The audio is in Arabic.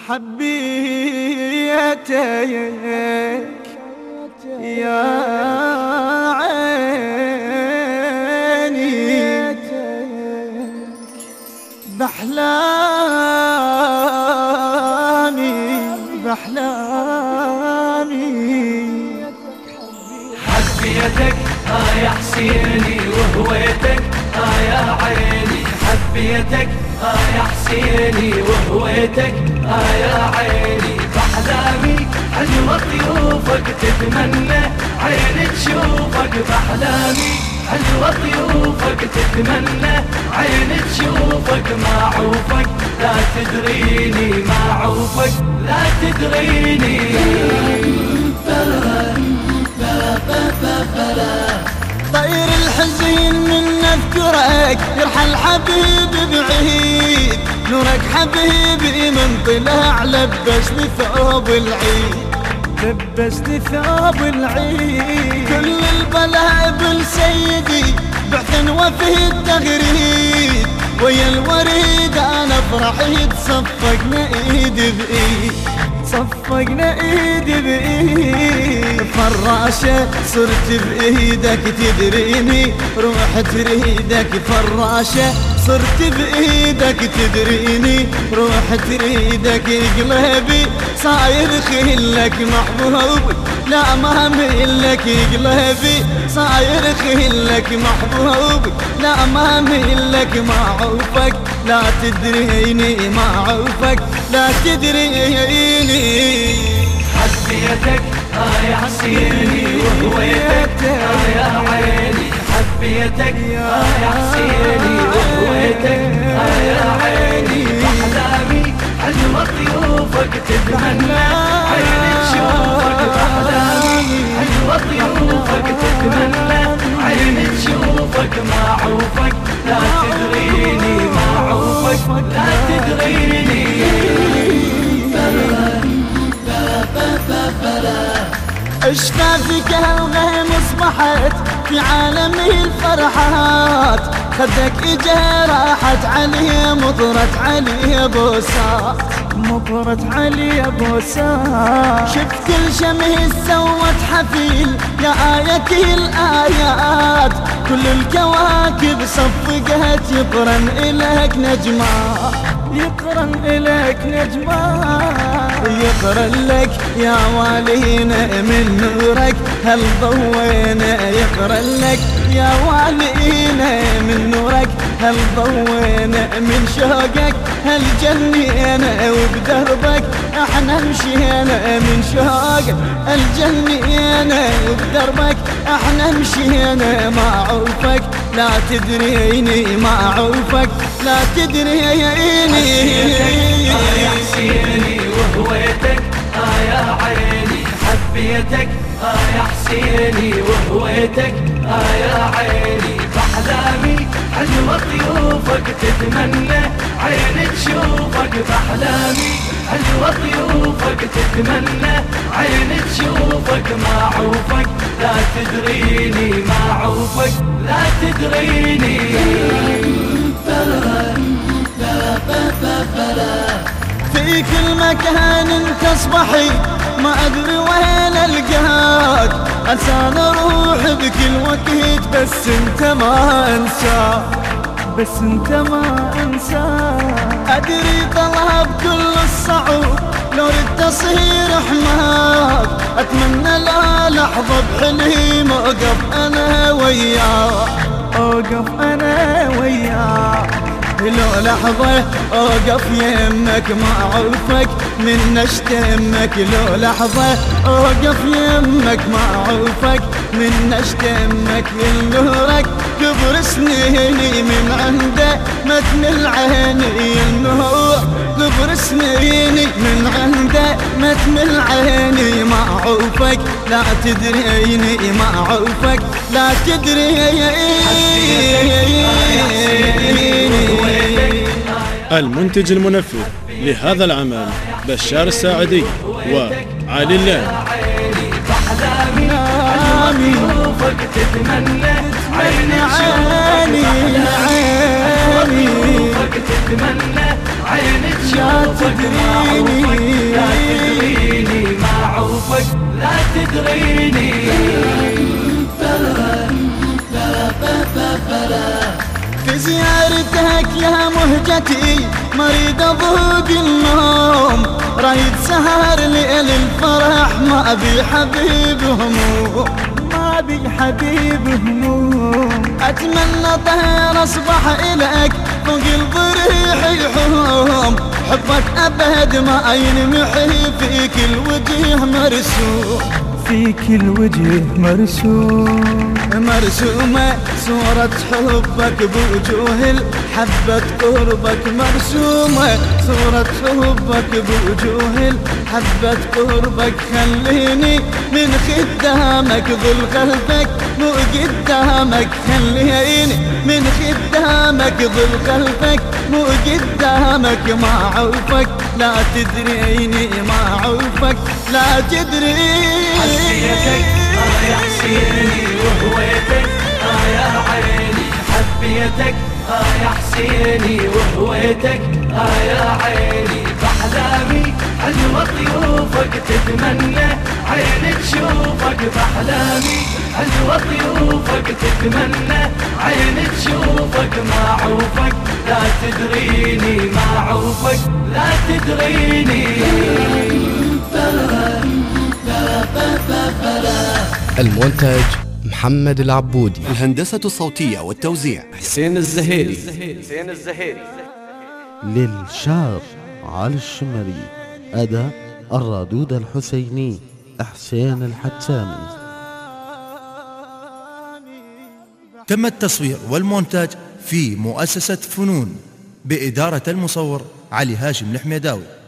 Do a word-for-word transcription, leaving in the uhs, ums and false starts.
حبيتك يا عيني بأحلامي بأحلامي حبيتك آه يا حسيني وهويتك آه يا عيني حبيتك آه يا حسيني وهويتك آه يا عيني بأحلامي حلوة ضيوفك تتمنى عيني تشوفك بأحلامي حلوة ضيوفك تتمنى عيني تشوفك معوفك لا تدريني معوفك لا تدريني طير الحزين من نذكرك يرحل حبيبي بعيد نورك حبيبي من طلع لبسني ثوب العيد لبسني ثوب العيد كل البلاء بالسيدي بعث وفيه التغريد ويا الوريد انا فرحيت صفقنا ايد بايد صفقنا ايد بايد فراشة صرت بايدك تدريني روح تريدك فراشة صرت بايدك تدريني روح تريدك قلبي صاير خيلك محبوبي لا ما ميلك قلبي صاير خيلك محبوبي لا ما ميلك معوفك لا تدريني معوفك لا تدريني حبيتك آه يا حسيني وهويتك آه يا عيني حبيتك آه يا حسيني وهويتك آه يا عيني بأحلامي حلوة ضيوفك تتمنى عيني تشوفك بأحلامي حلوة ضيوفك تتمنى عيني تشوفك معوفك لا تدريني معوفك لا تدريني عشنا فيك هالغيم اصبحت في عالمي الفرحات خدك اجا راحت عليه مطرت عليه بوسات مطرت عليه بوسات شفت كل شمس سوت حفيل يا آيتي الآيات كل الكواكب صفقت يقرن إلك نجمات يقرن إلك نجمات يقرن لك يا والينا من نورك هل ضوينا يقرن لك يا والينا من نورك هل ضوينا من شوقك هل جنينا وبدربك احنا مشينا من شوقك هل جنينا وبدربك احنا مشينا معوفك لا تدريني معوفك لا تدريني يا حسيني وهويتك آه يا عيني حبيتك آه يا حسيني وهويتك آه يا عيني بأحلامي حلوة ضيوفك تتمنى عيني تشوفك بأحلامي حلوة ضيوفك تتمنى عيني تشوفك معوفك لا تدريني معوفك لا تدريني في كل مكان انت اصبحي ما ادري وين القاك انسان اروح بكل وقت بس انت ما انساك بس انت ما انساك ادري طلب كل الصعوب لو ردت اصير حماك اتمنى لا لحظة بحلم اوقف انا وياك اوقف انا وياك لو لحظة اوقف يمك معوفك من نشتمك لو لحظة اوقف يمك معوفك من نشتمك النورك كبر سنيني من عنده متن العيني النور كبر سنيني من عنده متن العيني معوفك لا تدريني معوفك لا تدريني. المنتج المنفذ لهذا العمل بشار الساعدي وعلي اللام. بأحلامي حلوفك تتمنى عيني تشوفك بأحلامي حلوفك تتمنى عيني تشوفك تدريني لا تدريني معروفك لا تدريني. في زيارتك يا مهجتي مريض اضوق النوم، رايد سهر ليل الفرح ما ابي حبيب هموم، ما ابي حبيب هموم. اتمنى طير اصبح الك فوق الضريح يحوم، حبك ابد ما ينمحي فيك الوجه مرسوم، فيك الوجه مرسوم مرسومة صورة حبك بوجوه الحبة قربك مرسومة صورة حبك بوجوه الحبة قربك. خليني من خدامك ظل قلبك مو قدامك، خليني من خدامك ظل قلبك مو قدامك. ما عوفك لا تدريني ما عوفك لا تدريني. حبيتك آه يا حسيني وهويتك آه يا عيني، حبيتك آه يا حسيني وهويتك آه يا عيني. بأحلامي حلوة ضيوفك تتمنى عيني تشوفك، بأحلامي حلوة ضيوفك تتمنى عيني تشوفك. معروفك لا تدريني معروفك لا تدريني. المونتاج محمد العبودي، الهندسة الصوتية والتوزيع حسين الزهيري. حسين الزهيري. للشعر علي الشمري، أداء الرادود الحسيني حسين الحتامي. تم التصوير والمونتاج في مؤسسة فنون بإدارة المصور علي هاشم الحميداوي.